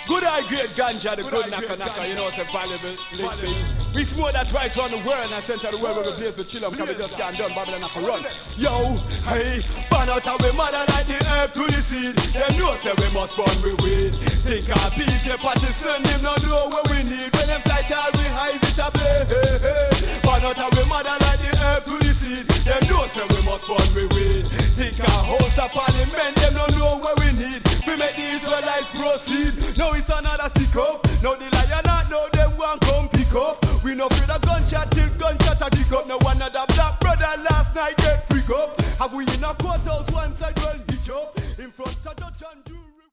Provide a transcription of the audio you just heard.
Good high grade ganja, the good knocker, you know, it's a valuable thing. We smoke that right around the world and center of the world where we blaze with chill because we just can't done Babylon have to run. Yo, hey, burn out our mother like the herb to the seed. Them know say we must burn we weed. Think our PJ Patterson, him no know what we need. When them sight all we hide it a play. Hey, hey. Burn out our mother like the herb to the seed. Them know say we must burn we weed. Think our house of parliament, them no know what we need. We make the Israelites proceed. Now it's another stick up. Now the lion not know them want come pick up. We no afraid of gunshot till gunshot a kick up. Now one of the black brother last night get freak up. Have we in a courthouse one side well hitch up in front